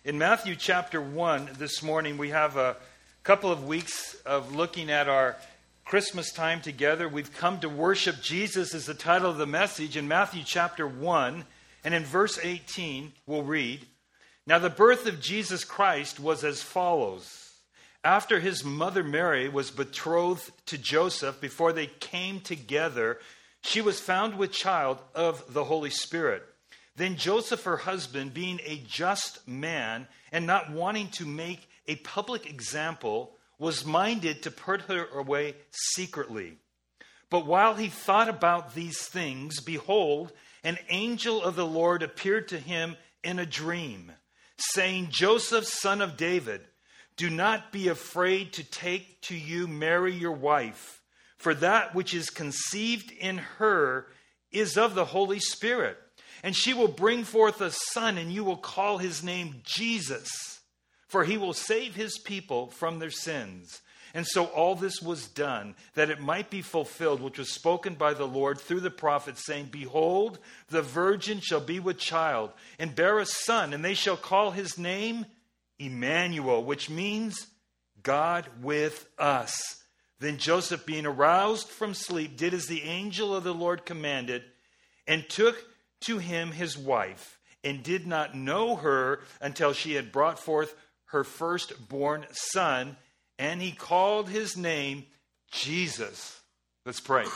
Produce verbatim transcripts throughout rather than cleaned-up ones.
In Matthew chapter one this morning, we have a couple of weeks of looking at our Christmas time together. We've come to worship Jesus is the title of the message in Matthew chapter one. And in verse eighteen, we'll read, "Now the birth of Jesus Christ was as follows. After his mother Mary was betrothed to Joseph, before they came together, she was found with child of the Holy Spirit. Then Joseph, her husband, being a just man and not wanting to make a public example, was minded to put her away secretly. But while he thought about these things, behold, an angel of the Lord appeared to him in a dream, saying, 'Joseph, son of David, do not be afraid to take to you Mary your wife, for that which is conceived in her is of the Holy Spirit. And she will bring forth a son, and you will call his name Jesus, for he will save his people from their sins.' And so all this was done, that it might be fulfilled, which was spoken by the Lord through the prophet, saying, 'Behold, the virgin shall be with child, and bear a son, and they shall call his name Emmanuel,' which means God with us. Then Joseph, being aroused from sleep, did as the angel of the Lord commanded, and took to him his wife, and did not know her until she had brought forth her firstborn son, and he called his name Jesus." Let's pray.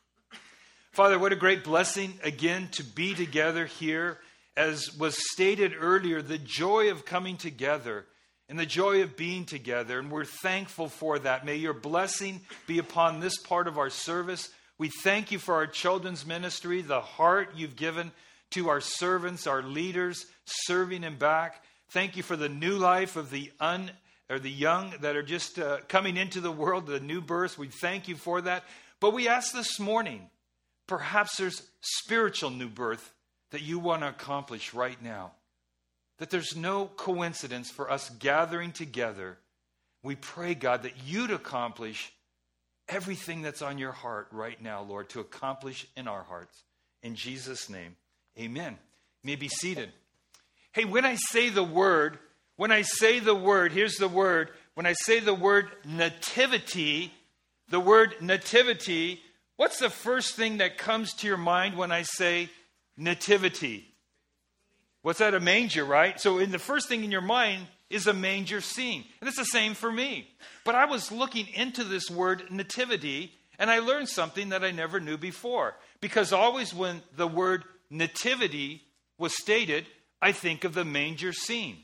Father, what a great blessing again to be together here. As was stated earlier, the joy of coming together and the joy of being together, and we're thankful for that. May your blessing be upon this part of our service. We thank you for our children's ministry, the heart you've given to our servants, our leaders, serving and back. Thank you for the new life of the un or the young that are just uh, coming into the world, the new births. We thank you for that. But we ask this morning, perhaps there's spiritual new birth that you want to accomplish right now. That there's no coincidence for us gathering together. We pray, God, that you'd accomplish everything that's on your heart right now, Lord, to accomplish in our hearts. In Jesus' name, amen. You may be seated. Hey, when I say the word, when I say the word, here's the word. When I say the word nativity, the word nativity, what's the first thing that comes to your mind when I say nativity? What's that? A manger, right? So in the first thing in your mind is a manger scene. And it's the same for me. But I was looking into this word nativity, and I learned something that I never knew before. Because always when the word nativity was stated, I think of the manger scene.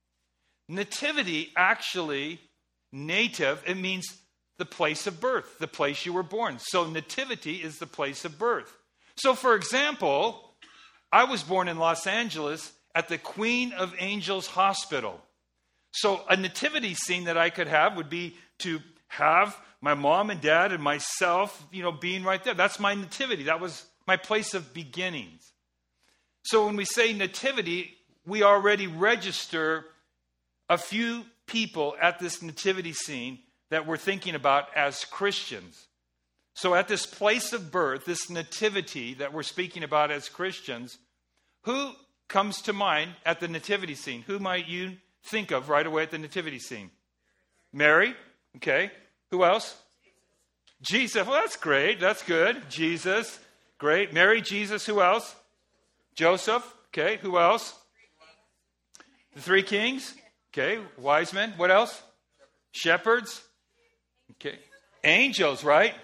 Nativity, actually, native, it means the place of birth, the place you were born. So nativity is the place of birth. So for example, I was born in Los Angeles at the Queen of Angels Hospital. So a nativity scene that I could have would be to have my mom and dad and myself, you know, being right there. That's my nativity. That was my place of beginnings. So when we say nativity, we already register a few people at this nativity scene that we're thinking about as Christians. So at this place of birth, this nativity that we're speaking about as Christians, who comes to mind at the nativity scene? Who might you think of right away at the nativity scene? Mary. Okay. Who else? Jesus. Well, that's great. That's good. Jesus. Great. Mary, Jesus. Who else? Joseph. Okay. Who else? The three kings. Okay. Wise men. What else? Shepherds. Okay. Angels, right?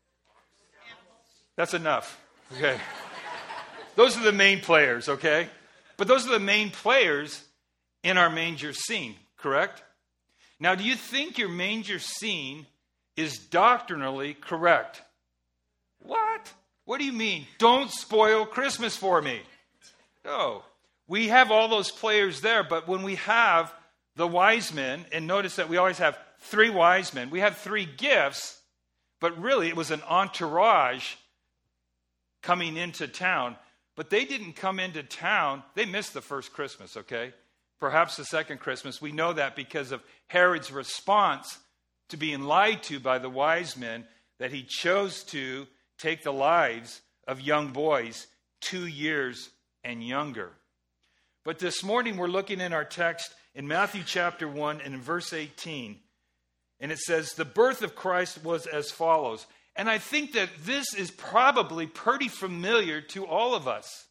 That's enough. Okay. Those are the main players, okay? But those are the main players in our manger scene, correct? Now, do you think your manger scene is doctrinally correct? What? What do you mean? Don't spoil Christmas for me. No. We have all those players there, but when we have the wise men, and notice that we always have three wise men, we have three gifts, but really it was an entourage coming into town. But they didn't come into town. They missed the first Christmas, okay? Perhaps the second Christmas. We know that because of Herod's response to being lied to by the wise men, that he chose to take the lives of young boys two years and younger. But this morning we're looking in our text in Matthew chapter one and in verse eighteen. And it says, the birth of Christ was as follows. And I think that this is probably pretty familiar to all of us.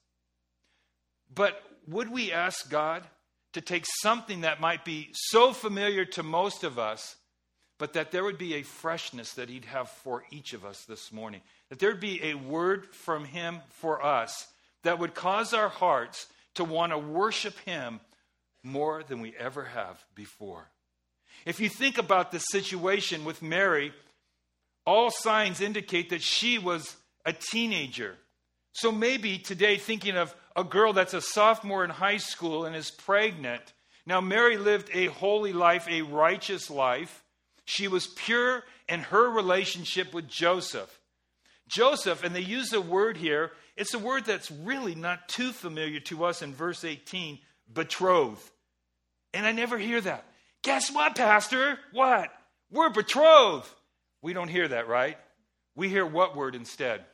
But would we ask God to take something that might be so familiar to most of us, but that there would be a freshness that he'd have for each of us this morning? That there'd be a word from him for us that would cause our hearts to want to worship him more than we ever have before. If you think about the situation with Mary, all signs indicate that she was a teenager. So maybe today, thinking of a girl that's a sophomore in high school and is pregnant. Now, Mary lived a holy life, a righteous life. She was pure in her relationship with Joseph. Joseph, and they use a word here, it's a word that's really not too familiar to us in verse eighteen, betrothed. And I never hear that. Guess what, Pastor? What? We're betrothed. We don't hear that, right? We hear what word instead?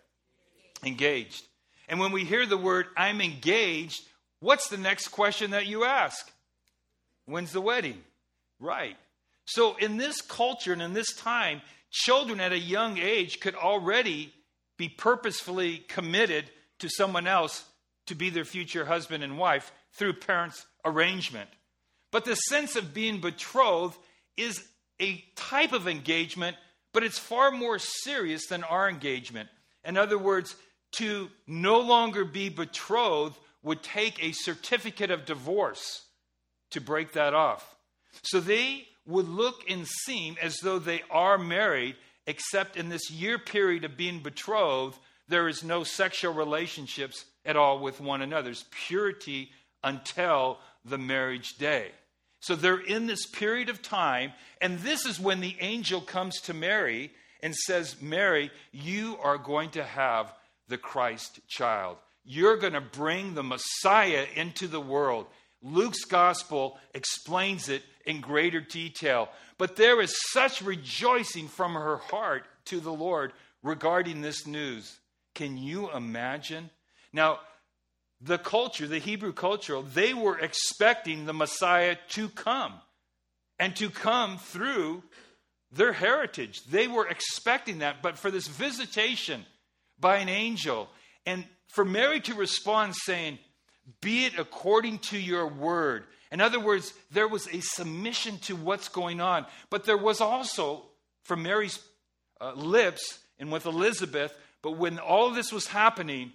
Engaged. And when we hear the word, I'm engaged, what's the next question that you ask? When's the wedding? Right. So in this culture and in this time, children at a young age could already be purposefully committed to someone else to be their future husband and wife through parents' arrangement. But the sense of being betrothed is a type of engagement, but it's far more serious than our engagement. In other words, to no longer be betrothed would take a certificate of divorce to break that off. So they would look and seem as though they are married, except in this year period of being betrothed, there is no sexual relationships at all with one another. It's purity until the marriage day. So they're in this period of time, and this is when the angel comes to Mary and says, Mary, you are going to have the Christ child. You're going to bring the Messiah into the world. Luke's gospel explains it in greater detail. But there is such rejoicing from her heart to the Lord regarding this news. Can you imagine? Now, the culture, the Hebrew culture, they were expecting the Messiah to come and to come through their heritage. They were expecting that. But for this visitation by an angel, and for Mary to respond saying, be it according to your word. In other words, there was a submission to what's going on. But there was also, from Mary's uh, lips and with Elizabeth, but when all this was happening,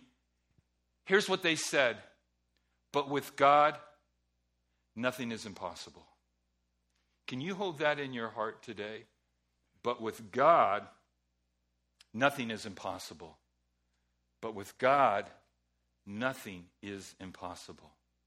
here's what they said. But with God, nothing is impossible. Can you hold that in your heart today? But with God, nothing is impossible. But with God, nothing is impossible.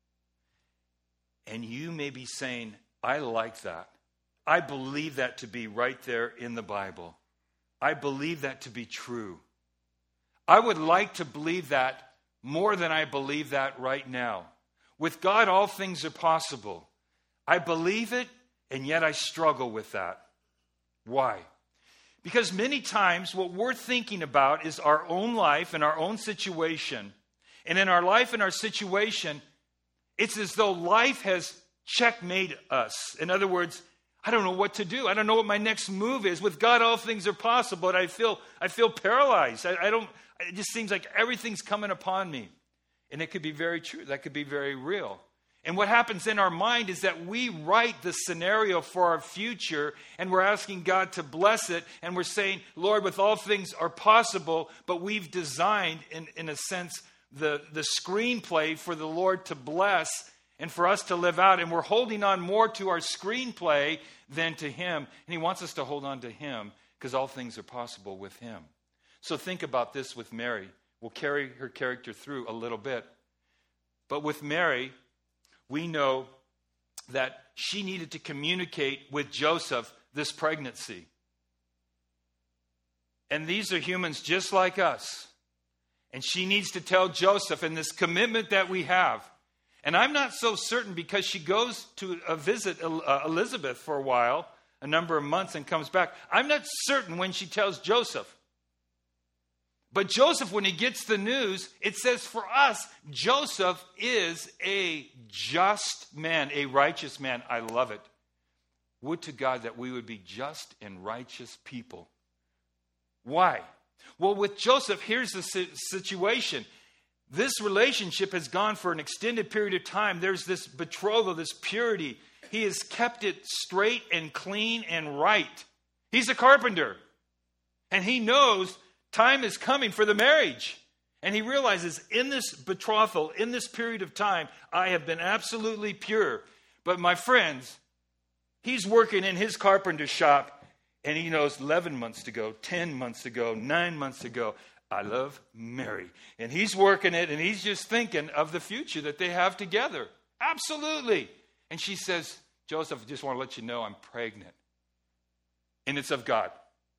And you may be saying, I like that. I believe that to be right there in the Bible. I believe that to be true. I would like to believe that more than I believe that right now. With God, all things are possible. I believe it, and yet I struggle with that. Why? Because many times what we're thinking about is our own life and our own situation. And in our life and our situation, it's as though life has checkmate us. In other words, I don't know what to do. I don't know what my next move is. With God, all things are possible. But I feel I feel paralyzed. I, I don't. It just seems like everything's coming upon me. And it could be very true. That could be very real. And what happens in our mind is that we write the scenario for our future, and we're asking God to bless it, and we're saying, Lord, with all things are possible, but we've designed, in, in a sense, the, the screenplay for the Lord to bless and for us to live out, and we're holding on more to our screenplay than to Him, and He wants us to hold on to Him because all things are possible with Him. So think about this with Mary. We'll carry her character through a little bit. But with Mary, we know that she needed to communicate with Joseph this pregnancy. And these are humans just like us. And she needs to tell Joseph in this commitment that we have. And I'm not so certain, because she goes to a visit Elizabeth for a while, a number of months, and comes back. I'm not certain when she tells Joseph. But Joseph, when he gets the news, it says for us, Joseph is a just man, a righteous man. I love it. Would to God that we would be just and righteous people. Why? Well, with Joseph, here's the situation. This relationship has gone for an extended period of time. There's this betrothal, this purity. He has kept it straight and clean and right. He's a carpenter. And he knows time is coming for the marriage. And he realizes in this betrothal, in this period of time, I have been absolutely pure. But my friends, he's working in his carpenter shop, and he knows eleven months to go, ten months to go, nine months to go. I love Mary. And he's working it, and he's just thinking of the future that they have together. Absolutely. And she says, Joseph, I just want to let you know I'm pregnant. And it's of God.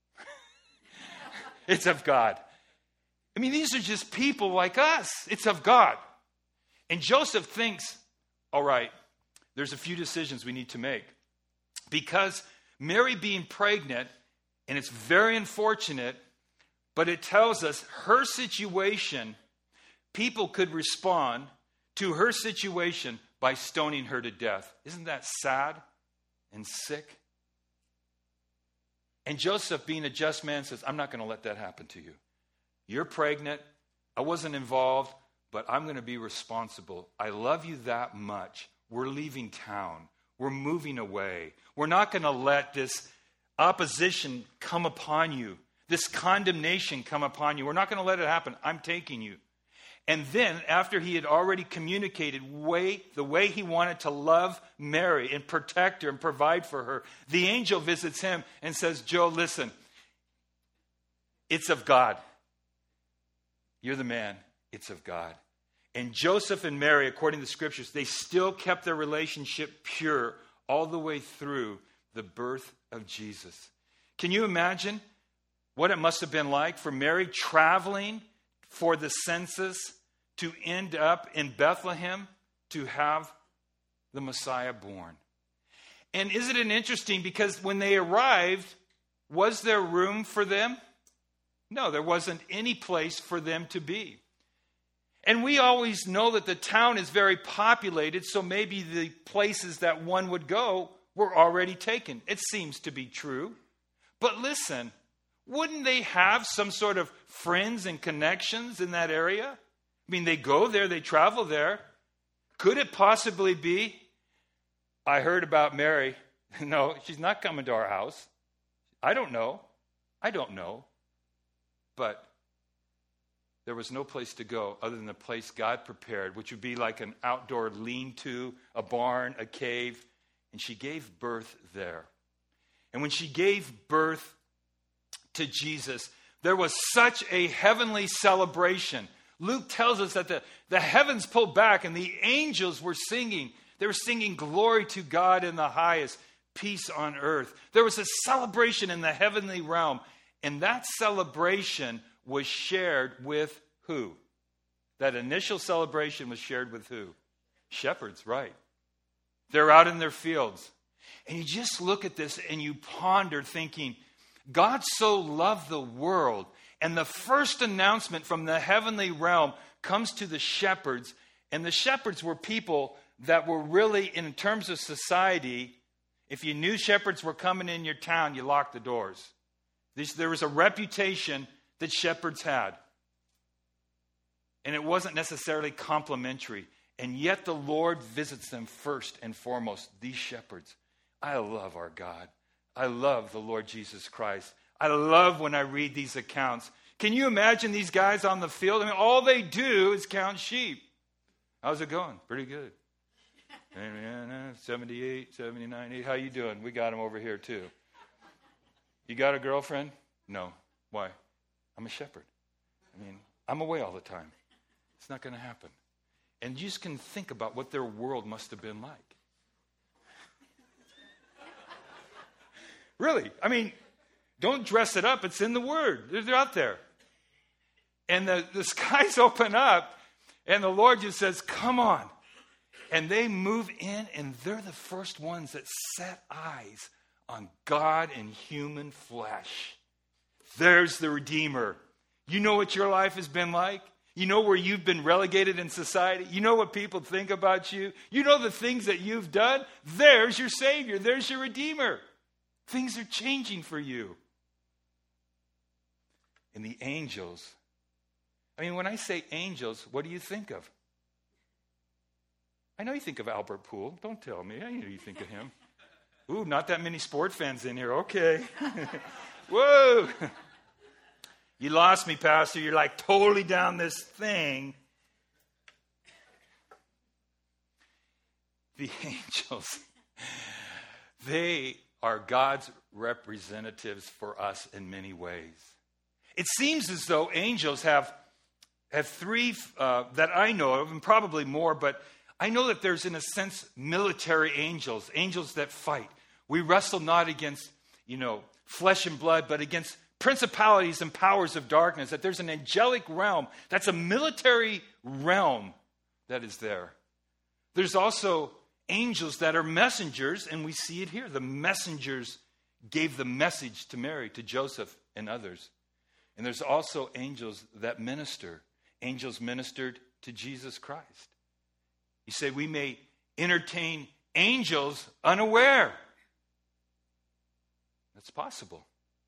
It's of God. I mean, these are just people like us. It's of God. And Joseph thinks, all right, there's a few decisions we need to make. Because Mary being pregnant, and it's very unfortunate, but it tells us her situation, people could respond to her situation by stoning her to death. Isn't that sad and sick? And Joseph, being a just man, says, I'm not going to let that happen to you. You're pregnant. I wasn't involved, but I'm going to be responsible. I love you that much. We're leaving town. We're moving away. We're not going to let this opposition come upon you, this condemnation come upon you. We're not going to let it happen. I'm taking you. And then, after he had already communicated way, the way he wanted to love Mary and protect her and provide for her, the angel visits him and says, Joe, listen, it's of God. You're the man. It's of God. And Joseph and Mary, according to the scriptures, they still kept their relationship pure all the way through the birth of Jesus. Can you imagine what it must have been like for Mary traveling for the census to end up in Bethlehem to have the Messiah born? And isn't it interesting, because when they arrived, was there room for them? No, there wasn't any place for them to be. And we always know that the town is very populated, so maybe the places that one would go were already taken. It seems to be true. But listen, wouldn't they have some sort of friends and connections in that area? I mean, they go there, they travel there. Could it possibly be, I heard about Mary. No, she's not coming to our house. I don't know. I don't know. But there was no place to go other than the place God prepared, which would be like an outdoor lean-to, a barn, a cave. And she gave birth there. And when she gave birth to Jesus, there was such a heavenly celebration. Luke tells us that the, the heavens pulled back and the angels were singing. They were singing glory to God in the highest, peace on earth. There was a celebration in the heavenly realm. And that celebration was shared with who? That initial celebration was shared with who? Shepherds, right. They're out in their fields. And you just look at this and you ponder thinking, God so loved the world. And the first announcement from the heavenly realm comes to the shepherds. And the shepherds were people that were really, in terms of society, if you knew shepherds were coming in your town, you locked the doors. There was a reputation that shepherds had. And it wasn't necessarily complimentary. And yet the Lord visits them first and foremost, these shepherds. I love our God. I love the Lord Jesus Christ. I love when I read these accounts. Can you imagine these guys on the field? I mean, all they do is count sheep. How's it going? Pretty good. seventy-eight, seventy-nine, how you doing? We got them over here too. You got a girlfriend? No. Why? I'm a shepherd. I mean, I'm away all the time. It's not going to happen. And you just can think about what their world must have been like. Really. I mean, don't dress it up. It's in the Word. They're out there. And the, the skies open up, and the Lord just says, come on. And they move in, and they're the first ones that set eyes on God in human flesh. There's the Redeemer. You know what your life has been like? You know where you've been relegated in society? You know what people think about you? You know the things that you've done? There's your Savior. There's your Redeemer. Things are changing for you. And the angels, I mean, when I say angels, what do you think of? I know you think of Albert Poole. Don't tell me. I know you think of him. Ooh, not that many sport fans in here. Okay. Whoa. You lost me, Pastor. You're like totally down this thing. The angels, they are God's representatives for us in many ways. It seems as though angels have, have three uh, that I know of, and probably more, but I know that there's, in a sense, military angels, angels that fight. We wrestle not against, you know, flesh and blood, but against principalities and powers of darkness, that there's an angelic realm. That's a military realm that is there. There's also angels that are messengers, and we see it here. The messengers gave the message to Mary, to Joseph, and others. And there's also angels that minister. Angels ministered to Jesus Christ. You say we may entertain angels unaware. That's possible.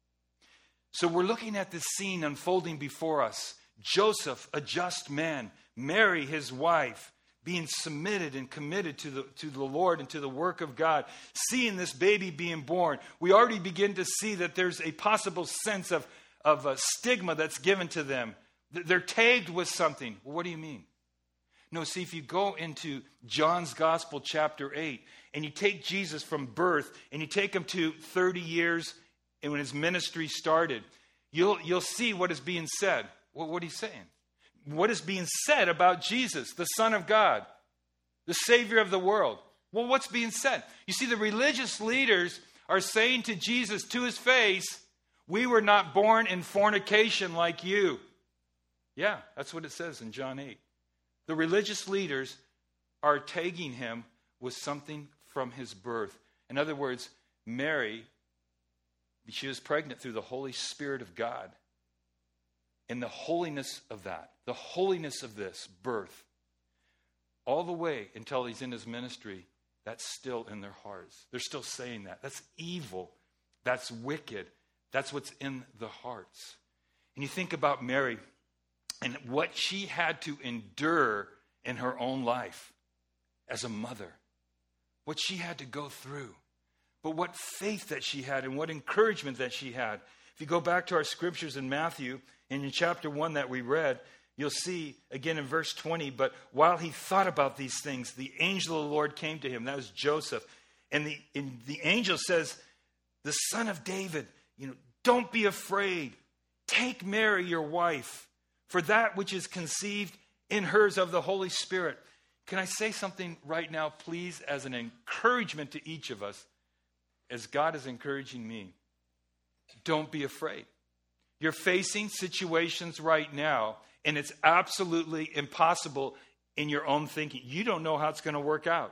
So we're looking at this scene unfolding before us. Joseph, a just man. Mary, his wife, being submitted and committed to the, to the Lord and to the work of God. Seeing this baby being born, we already begin to see that there's a possible sense of, of a stigma that's given to them. They're tagged with something. Well, what do you mean? No, see, if you go into John's Gospel, chapter eight, and you take Jesus from birth, and you take him to thirty years, and when his ministry started, you'll, you'll see what is being said. Well, what are you saying? What is being said about Jesus, the Son of God, the Savior of the world? Well, what's being said? You see, the religious leaders are saying to Jesus, to his face, we were not born in fornication like you. Yeah, that's what it says in John eight. The religious leaders are tagging him with something from his birth. In other words, Mary, she was pregnant through the Holy Spirit of God. And the holiness of that, the holiness of this birth, all the way until he's in his ministry, that's still in their hearts. They're still saying that. That's evil. That's wicked. That's what's in the hearts. And you think about Mary and what she had to endure in her own life as a mother, what she had to go through, but what faith that she had and what encouragement that she had. If you go back to our scriptures in Matthew, in chapter one that we read, you'll see again in verse twenty, but while he thought about these things, the angel of the Lord came to him. That was Joseph. And the, and the angel says, the Son of David, you know, don't be afraid. Take Mary, your wife, for that which is conceived in her is of the Holy Spirit. Can I say something right now, please, as an encouragement to each of us, as God is encouraging me? Don't be afraid. You're facing situations right now, and it's absolutely impossible in your own thinking. You don't know how it's going to work out.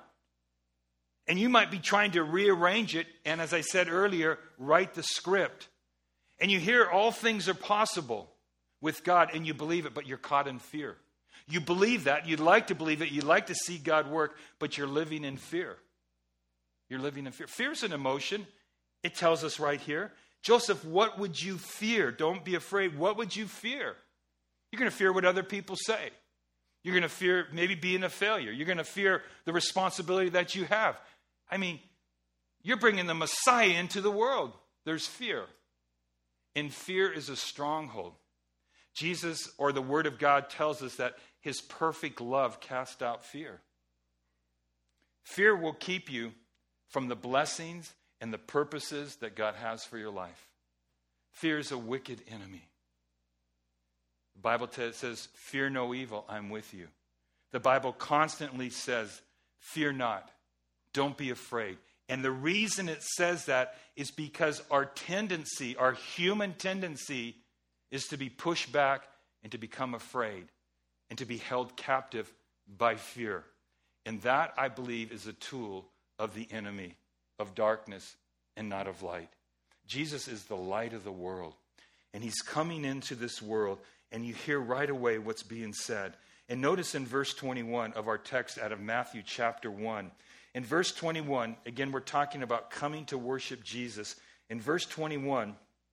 And you might be trying to rearrange it, and as I said earlier, write the script. And you hear all things are possible with God, and you believe it, but you're caught in fear. You believe that. You'd like to believe it. You'd like to see God work, but you're living in fear. You're living in fear. Fear is an emotion. It tells us right here. Joseph, what would you fear? Don't be afraid. What would you fear? You're going to fear what other people say. You're going to fear maybe being a failure. You're going to fear the responsibility that you have. I mean, you're bringing the Messiah into the world. There's fear. And fear is a stronghold. Jesus, or the Word of God, tells us that his perfect love casts out fear. Fear will keep you from the blessings and the purposes that God has for your life. Fear is a wicked enemy. The Bible t- says, fear no evil, I'm with you. The Bible constantly says, fear not, don't be afraid. And the reason it says that is because our tendency, our human tendency, is to be pushed back and to become afraid and to be held captive by fear. And that, I believe, is a tool of the enemy of darkness and not of light. Jesus is the light of the world. And he's coming into this world and you hear right away what's being said. And notice in verse twenty-one of our text out of Matthew chapter one. In verse twenty-one, again, we're talking about coming to worship Jesus. In verse twenty-one,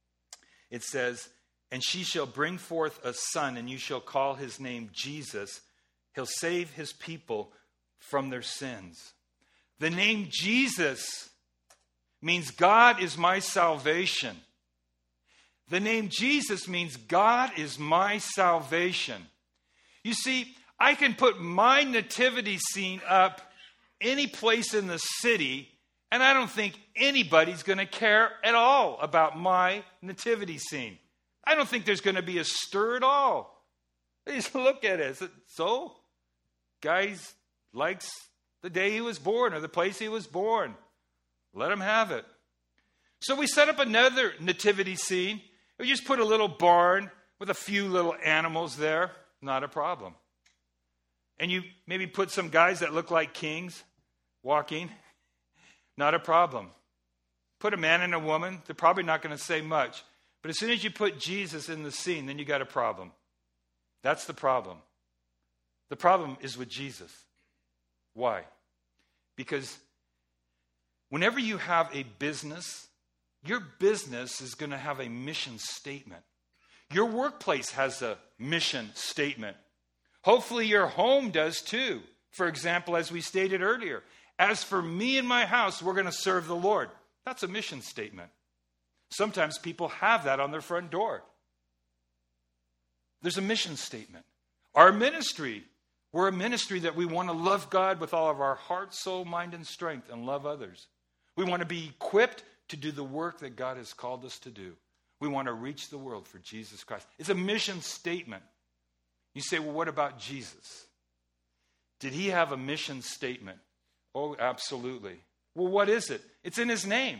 it says, "And she shall bring forth a son, and you shall call his name Jesus. He'll save his people from their sins." The name Jesus means God is my salvation. The name Jesus means God is my salvation. You see, I can put my nativity scene up any place in the city, and I don't think anybody's going to care at all about my nativity scene. I don't think there's going to be a stir at all. They just look at it. So, guys likes the day he was born or the place he was born. Let him have it. So we set up another nativity scene. We just put a little barn with a few little animals there. Not a problem. And you maybe put some guys that look like kings walking. Not a problem. Put a man and a woman. They're probably not going to say much. But as soon as you put Jesus in the scene, then you got a problem. That's the problem. The problem is with Jesus. Why? Because whenever you have a business, your business is going to have a mission statement. Your workplace has a mission statement. Hopefully your home does too. For example, as we stated earlier, as for me and my house, we're going to serve the Lord. That's a mission statement. Sometimes people have that on their front door. There's a mission statement. Our ministry, we're a ministry that we want to love God with all of our heart, soul, mind, and strength and love others. We want to be equipped to do the work that God has called us to do. We want to reach the world for Jesus Christ. It's a mission statement. You say, well, what about Jesus? Did he have a mission statement? Oh, absolutely. Well, what is it? It's in his name.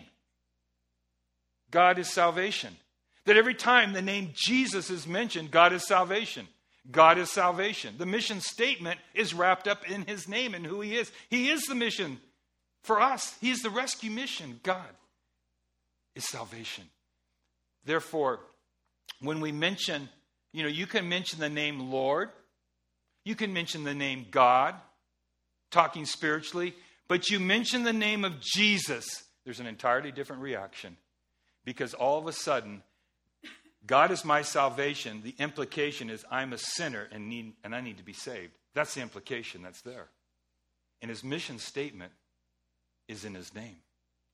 God is salvation. That every time the name Jesus is mentioned, God is salvation. God is salvation. The mission statement is wrapped up in his name and who he is. He is the mission for us. He is the rescue mission. God is salvation. Therefore, when we mention, you know, you can mention the name Lord. You can mention the name God, talking spiritually. But you mention the name of Jesus, there's an entirely different reaction. Because all of a sudden, God is my salvation. The implication is I'm a sinner and need and I need to be saved. That's the implication that's there. And his mission statement is in his name.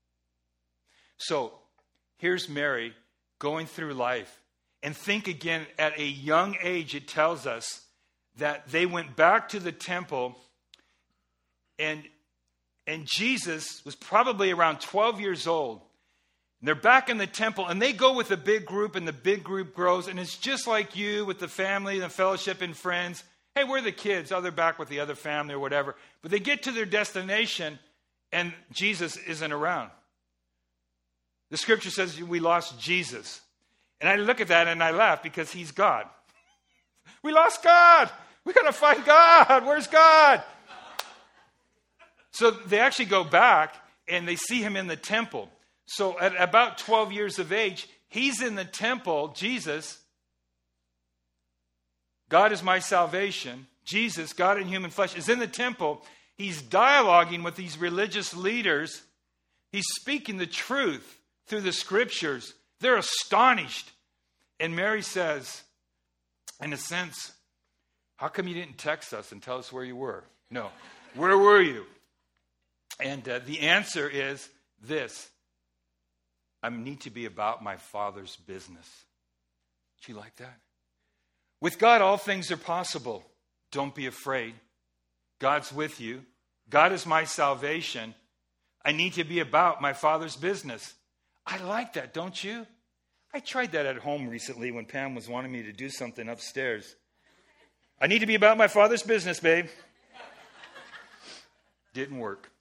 So here's Mary going through life. And think again, at a young age, it tells us that they went back to the temple, and, and Jesus was probably around twelve years old. And they're back in the temple, and they go with a big group, and the big group grows, and it's just like you with the family and the fellowship and friends. Hey, we're the kids. Oh, they're back with the other family or whatever. But they get to their destination, and Jesus isn't around. The scripture says we lost Jesus. And I look at that and I laugh because he's God. We lost God. We got to find God. Where's God? So they actually go back and they see him in the temple. So at about twelve years of age, he's in the temple, Jesus. God is my salvation. Jesus, God in human flesh, is in the temple. He's dialoguing with these religious leaders. He's speaking the truth through the scriptures. They're astonished. And Mary says, in a sense, how come you didn't text us and tell us where you were? No. Where were you? And uh, the answer is this. I need to be about my Father's business. Do you like that? With God, all things are possible. Don't be afraid. God's with you. God is my salvation. I need to be about my Father's business. I like that, don't you? I tried that at home recently when Pam was wanting me to do something upstairs. I need to be about my Father's business, babe. Didn't work.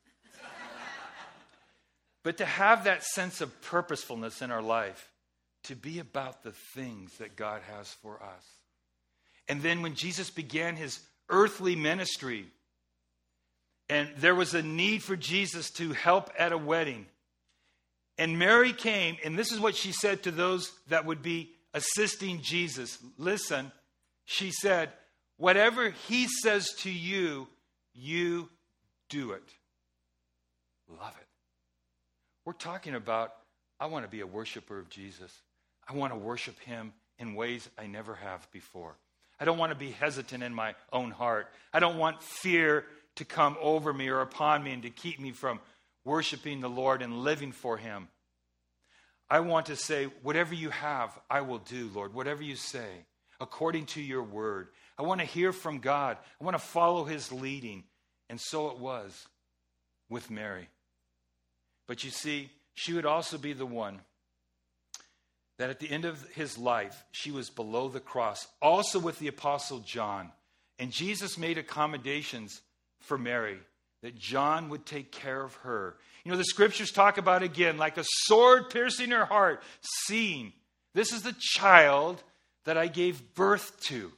But to have that sense of purposefulness in our life, to be about the things that God has for us. And then when Jesus began his earthly ministry, and there was a need for Jesus to help at a wedding, and Mary came, and this is what she said to those that would be assisting Jesus. Listen, She said, whatever he says to you, you do it. Love it. We're talking about, I want to be a worshiper of Jesus. I want to worship him in ways I never have before. I don't want to be hesitant in my own heart. I don't want fear to come over me or upon me and to keep me from worshiping the Lord and living for him. I want to say, whatever you have, I will do, Lord. Whatever you say, according to your word. I want to hear from God. I want to follow his leading. And so it was with Mary. But you see, she would also be the one that at the end of his life, she was below the cross, also with the Apostle John. And Jesus made accommodations for Mary, that John would take care of her. You know, the scriptures talk about, again, like a sword piercing her heart, seeing, this is the child that I gave birth to.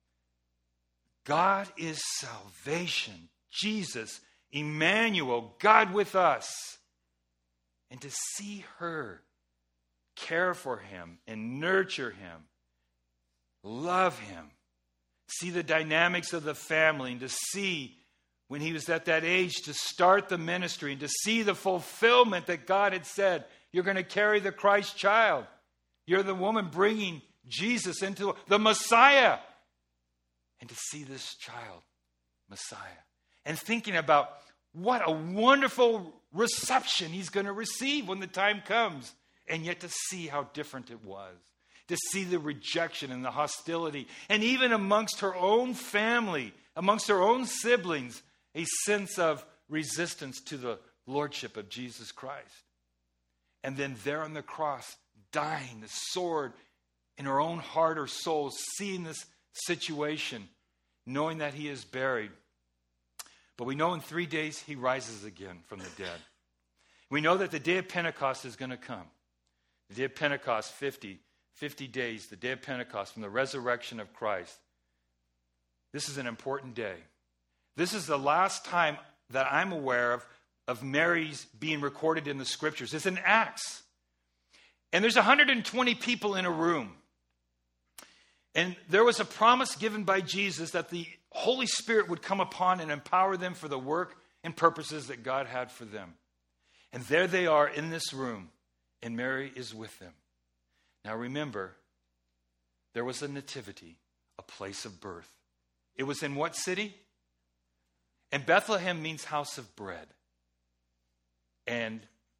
God is salvation. Jesus, Emmanuel, God with us. And to see her care for him and nurture him, love him, see the dynamics of the family, and to see when he was at that age to start the ministry and to see the fulfillment that God had said, you're going to carry the Christ child. You're the woman bringing Jesus into the Messiah. And to see this child, Messiah, and thinking about what a wonderful reception he's going to receive when the time comes. And yet to see how different it was. To see the rejection and the hostility. And even amongst her own family, amongst her own siblings, a sense of resistance to the lordship of Jesus Christ. And then there on the cross, dying, the sword in her own heart or soul, seeing this situation, knowing that he is buried. But we know in three days he rises again from the dead. We know that the day of Pentecost is going to come. The day of Pentecost, fifty, fifty days, the day of Pentecost from the resurrection of Christ. This is an important day. This is the last time that I'm aware of of Mary's being recorded in the scriptures. It's in Acts. And there's one hundred twenty people in a room. And there was a promise given by Jesus that the Holy Spirit would come upon and empower them for the work and purposes that God had for them. And there they are in this room, and Mary is with them. Now remember, there was a nativity, a place of birth. It was in what city? And Bethlehem means house of bread. And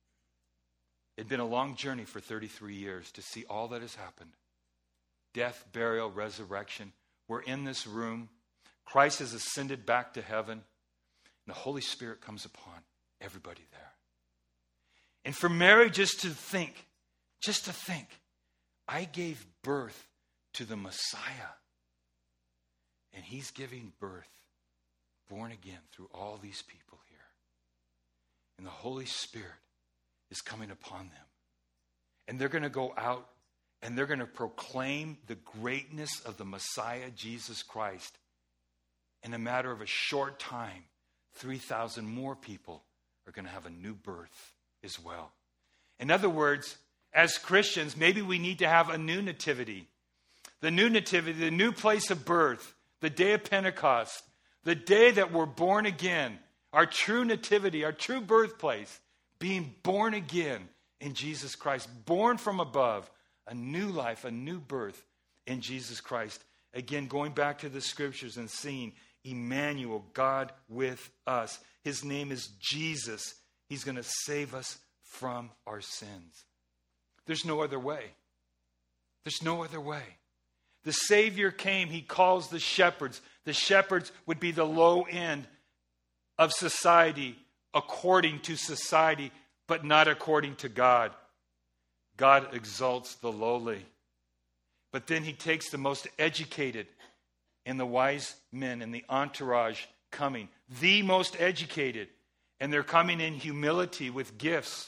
it had been a long journey for thirty-three years to see all that has happened. Death, burial, resurrection. We're in this room. Christ has ascended back to heaven. And the Holy Spirit comes upon everybody there. And for Mary just to think, just to think, I gave birth to the Messiah. And he's giving birth, born again, through all these people here. And the Holy Spirit is coming upon them. And they're going to go out and they're going to proclaim the greatness of the Messiah, Jesus Christ. In a matter of a short time, three thousand more people are going to have a new birth as well. In other words, as Christians, maybe we need to have a new nativity. The new nativity, the new place of birth, the day of Pentecost, the day that we're born again, our true nativity, our true birthplace, being born again in Jesus Christ, born from above, a new life, a new birth in Jesus Christ. Again, going back to the scriptures and seeing Emmanuel, God with us. His name is Jesus. He's going to save us from our sins. There's no other way. There's no other way. The Savior came. He calls the shepherds. The shepherds would be the low end of society, according to society, but not according to God. God exalts the lowly. But then he takes the most educated and the wise men and the entourage coming, the most educated, and they're coming in humility with gifts.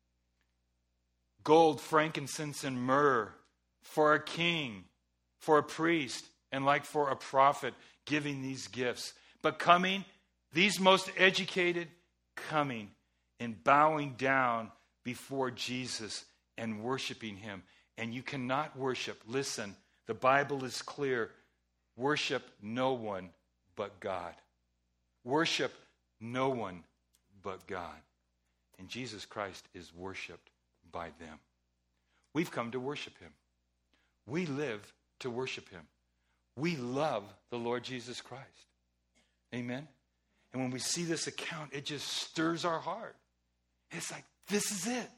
Gold, frankincense, and myrrh for a king, for a priest, and like for a prophet, giving these gifts. But coming, these most educated coming and bowing down before Jesus and worshiping him. And you cannot worship. Listen, the Bible is clear. worship no one but God. Worship no one but God. And Jesus Christ is worshiped by them. We've come to worship him. We live to worship him. We love the Lord Jesus Christ. Amen? And when we see this account, it just stirs our heart. It's like, this is it.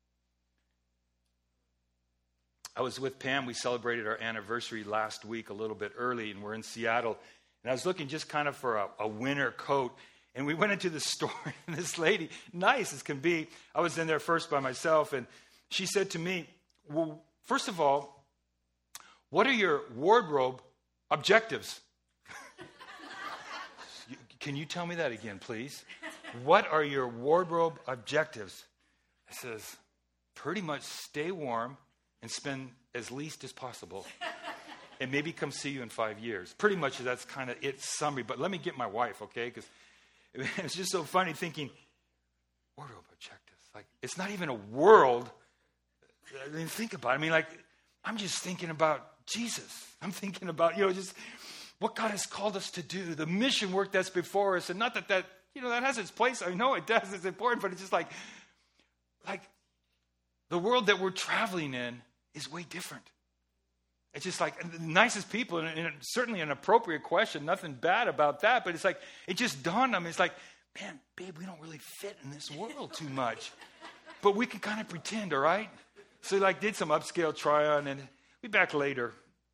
I was with Pam. We celebrated our anniversary last week a little bit early, and we're in Seattle. And I was looking just kind of for a, a winter coat. And we went into the store, and this lady, nice as can be, I was in there first by myself, and she said to me, well, first of all, what are your wardrobe objectives? Can you tell me that again, please? What are your wardrobe objectives? I says, pretty much stay warm and spend as least as possible. And maybe come see you in five years. Pretty much that's kind of its summary. But let me get my wife, okay? Because it's just so funny thinking, wardrobe objectives. Like, it's not even a world. I mean, think about it. I mean, like, I'm just thinking about Jesus. I'm thinking about, you know, just what God has called us to do, the mission work that's before us. And not that that, you know, that has its place. I know it does. It's important. But it's just like, like the world that we're traveling in is way different. It's just like the nicest people, and, and certainly an appropriate question, nothing bad about that, but it's like, it just dawned on me, it's like, man, babe, we don't really fit in this world too much. But we can kind of pretend, all right? So like did some upscale try-on, and we'll be back later,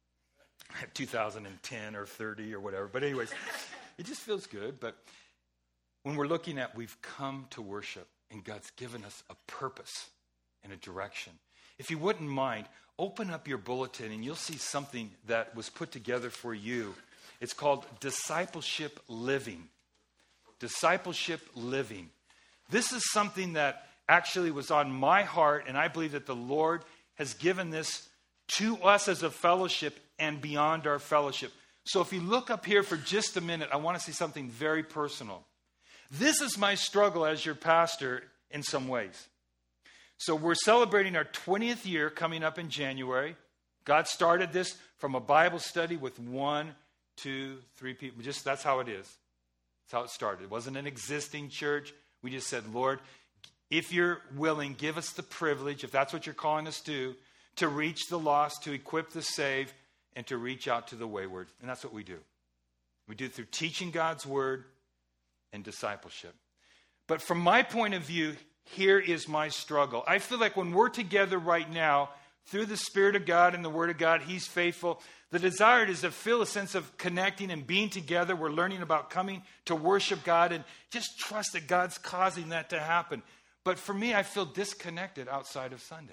two thousand ten or thirty or whatever. But anyways, it just feels good. But when we're looking at, we've come to worship, and God's given us a purpose and a direction. If you wouldn't mind, open up your bulletin and you'll see something that was put together for you. It's called Discipleship Living. Discipleship Living. This is something that actually was on my heart, and I believe that the Lord has given this to us as a fellowship and beyond our fellowship. So if you look up here for just a minute, I want to see something very personal. This is my struggle as your pastor in some ways. So we're celebrating our twentieth year coming up in January. God started this from a Bible study with one, two, three people. Just that's how it is. That's how it started. It wasn't an existing church. We just said, Lord, if you're willing, give us the privilege, if that's what you're calling us to, to reach the lost, to equip the saved, and to reach out to the wayward. And that's what we do. We do it through teaching God's word and discipleship. But from my point of view, here is my struggle. I feel like when we're together right now, through the Spirit of God and the Word of God, He's faithful. The desire is to feel a sense of connecting and being together. We're learning about coming to worship God and just trust that God's causing that to happen. But for me, I feel disconnected outside of Sunday.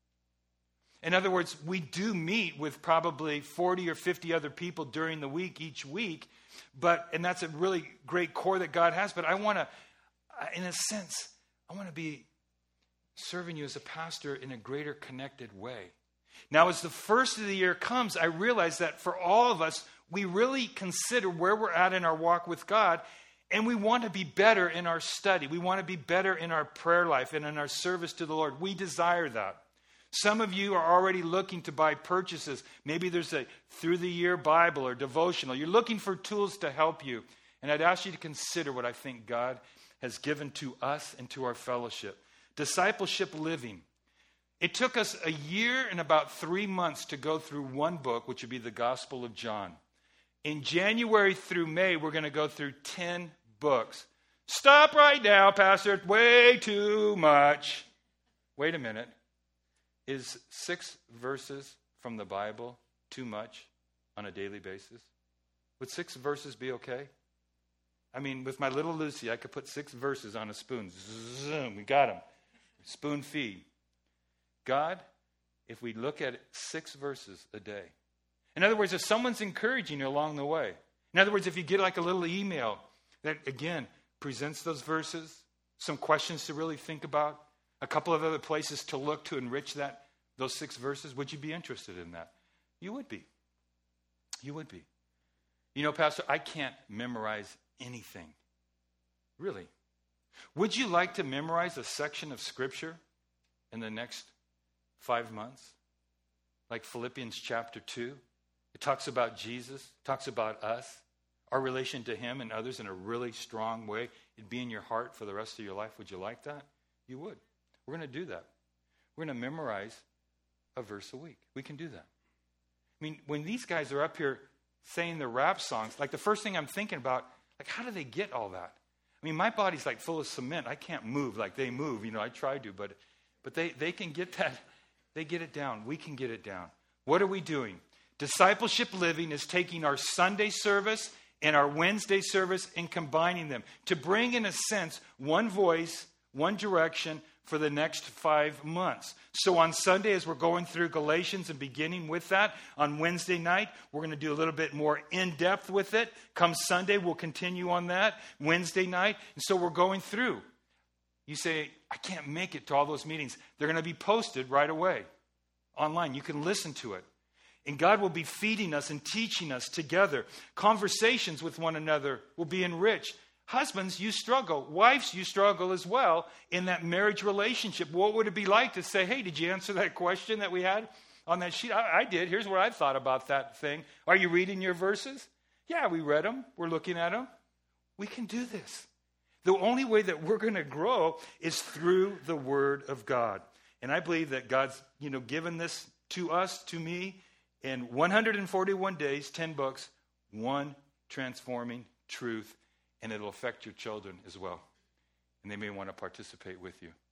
In other words, we do meet with probably forty or fifty other people during the week, each week. But, and that's a really great core that God has. But I want to, in a sense, I want to be serving you as a pastor in a greater connected way. Now, as the first of the year comes, I realize that for all of us, we really consider where we're at in our walk with God, and we want to be better in our study. We want to be better in our prayer life and in our service to the Lord. We desire that. Some of you are already looking to buy purchases. Maybe there's a through-the-year Bible or devotional. You're looking for tools to help you. And I'd ask you to consider what I think God has given to us and to our fellowship. Discipleship living. It took us a year and about three months to go through one book, which would be the Gospel of John. In January through May, we're going to go through ten books. Stop right now, Pastor. It's way too much. Wait a minute. Is six verses from the Bible too much on a daily basis? Would six verses be okay? I mean, with my little Lucy, I could put six verses on a spoon. Zoom, we got them. Spoon feed. God, if we look at it, six verses a day. In other words, if someone's encouraging you along the way. In other words, if you get like a little email that, again, presents those verses, some questions to really think about, a couple of other places to look to enrich that, those six verses, would you be interested in that? You would be. You would be. You know, Pastor, I can't memorize anything. Really. Would you like to memorize a section of Scripture in the next five months? Like Philippians chapter two? It talks about Jesus, talks about us, our relation to him and others in a really strong way. It'd be in your heart for the rest of your life. Would you like that? You would. We're going to do that. We're going to memorize a verse a week. We can do that. I mean, when these guys are up here saying their rap songs, like the first thing I'm thinking about, like how do they get all that? I mean, my body's like full of cement. I can't move like they move. You know, I try to, but but they, they can get that. They get it down. We can get it down. What are we doing? Discipleship living is taking our Sunday service and our Wednesday service and combining them to bring, in a sense, one voice, one direction for the next five months. So on Sunday, as we're going through Galatians and beginning with that, on Wednesday night, we're going to do a little bit more in-depth with it. Come Sunday, we'll continue on that. Wednesday night, and so we're going through. You say, I can't make it to all those meetings. They're going to be posted right away online. You can listen to it. And God will be feeding us and teaching us together. Conversations with one another will be enriched. Husbands, you struggle. Wives, you struggle as well in that marriage relationship. What would it be like to say, hey, did you answer that question that we had on that sheet? I, I did. Here's what I thought about that thing. Are you reading your verses? Yeah, we read them. We're looking at them. We can do this. The only way that we're going to grow is through the Word of God. And I believe that God's, you know, given this to us, to me, in one hundred forty-one days, ten books, one transforming truth. And it'll affect your children as well. And they may want to participate with you.